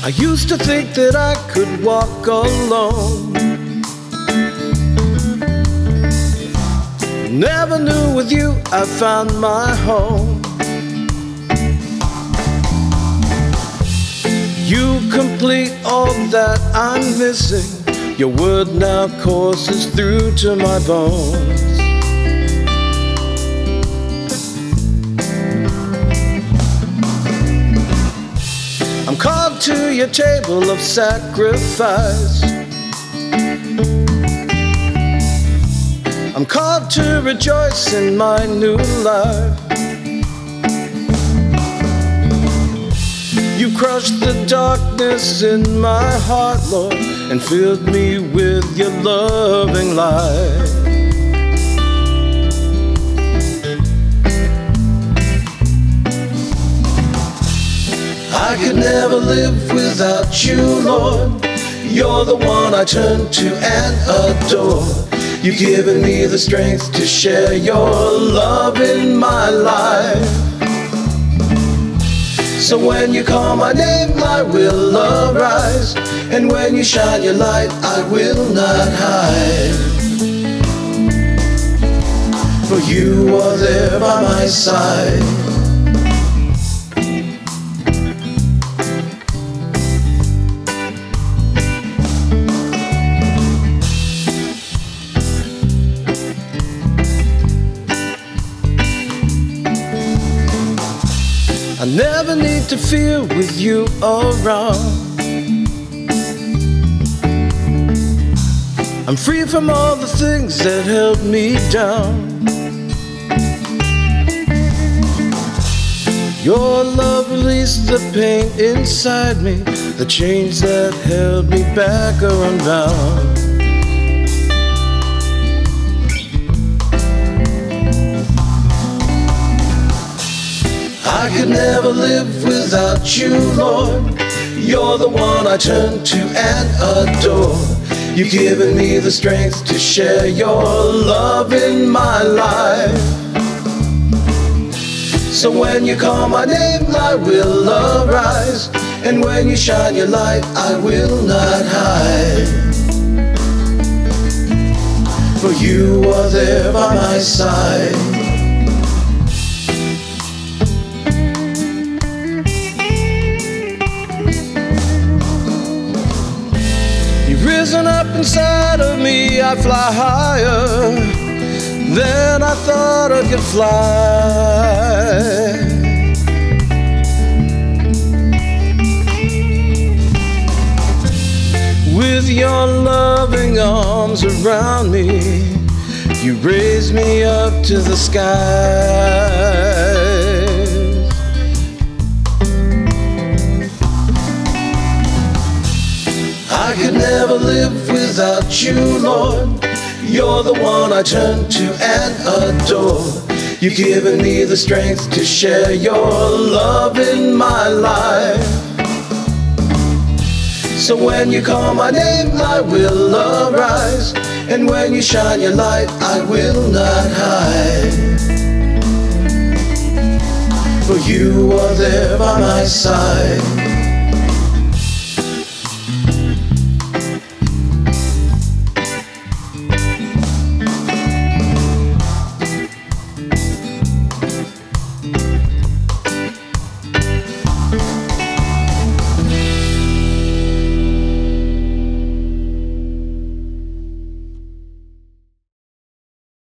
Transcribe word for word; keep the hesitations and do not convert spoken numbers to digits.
I used to think that I could walk alone. Never knew with you I found my home. You complete all that I'm missing. Your word now courses through to my bones. I'm called to your table of sacrifice. I'm called to rejoice in my new life. You crushed the darkness in my heart, Lord, and filled me with your loving light. I could never live without you, Lord. You're the one I turn to and adore. You've given me the strength to share your love in my life. So when you call my name, I will arise. And when you shine your light, I will not hide. For you are there by my side. I never need to fear with you around. I'm free from all the things that held me down. Your love released the pain inside me. The chains that held me back are unbound. I could never live without you, Lord. You're the one I turn to and adore. You've given me the strength to share your love in my life. So when you call my name, I will arise. And when you shine your light, I will not hide. For you are there by my side. Risen up inside of me, I fly higher than I thought I could fly. With your loving arms around me, you raise me up to the sky. I could never live without you, Lord. You're the one I turn to and adore. You've given me the strength to share your love in my life. So when you call my name, I will arise. And when you shine your light, I will not hide. For you are there by my side.